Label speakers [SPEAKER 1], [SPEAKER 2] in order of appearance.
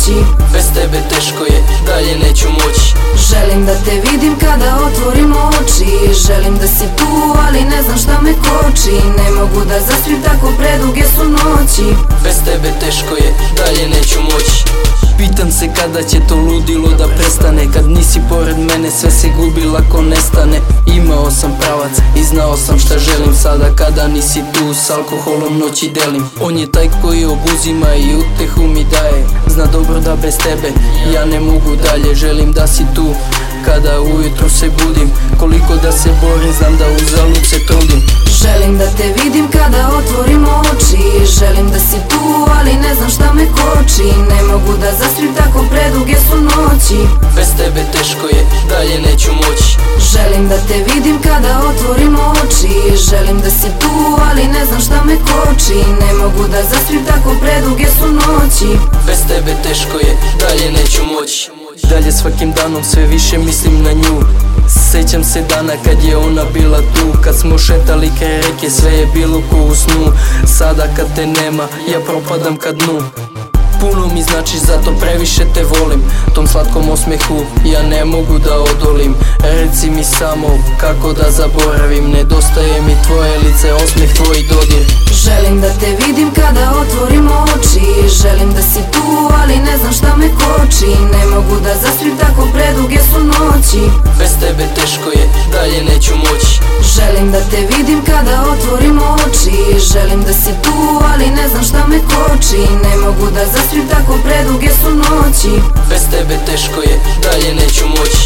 [SPEAKER 1] noći.
[SPEAKER 2] Bez tebe teško je, dalje neću moći.
[SPEAKER 1] Želim da te vidim kada otvorim oči. Želim da si tu, ali ne znam šta me koči. Ne mogu da zaspim, tako preduge su noći.
[SPEAKER 2] Bez tebe teško je, dalje neću moći. Pitam se kada će to ludilo da prestane. Kad nisi pored mene sve se gubi, lako nestane. Imao sam pravac i znao sam šta želim. Sada kada nisi tu, s alkoholom noći delim. On je taj koji obuzima i utehu mi daje. Zna dobro da bez tebe ja ne mogu dalje. Želim da si tu kada ujutru se budim. Koliko da se borim, znam da uzalud se trudim.
[SPEAKER 1] Želim da te vidim kada otvorim oči. Želim da si tu, ali ne znam šta me koči. Ne mogu da zaspim, tako preduge su noći.
[SPEAKER 2] Bez tebe teško je, dalje neću moći.
[SPEAKER 1] Želim da te vidim kada otvorim oči. Želim da si tu, ali ne znam šta me koči. Ne mogu da zaspim, tako preduge su noći.
[SPEAKER 2] Bez tebe teško je, dalje neću moći. Dalje svakim danom sve više mislim na nju. Sećam se dana kad je ona bila tu. Kad smo šetali kraj reke, sve je bilo ko u snu. Sada kad te nema, ja propadam ka dnu. Puno mi značiš, zato previše te volim. Tom slatkom osmehu ja ne mogu da odolim. Reci mi samo kako da zaboravim. Nedostaje mi tvoje lice, osmeh, tvoj dodir.
[SPEAKER 1] Želim da te vidim kada otvorim oči. Želim da si tu, ali ne znam šta me koči. Ne mogu da zaspim, tako preduge su noći.
[SPEAKER 2] Bez tebe teško je, dalje neću moći.
[SPEAKER 1] Želim da te vidim kada otvorim oči. Želim da si tu, ali ne znam šta me koči. Ne mogu da zaspim, tako preduge su noći.
[SPEAKER 2] Bez tebe teško je, dalje neću moći.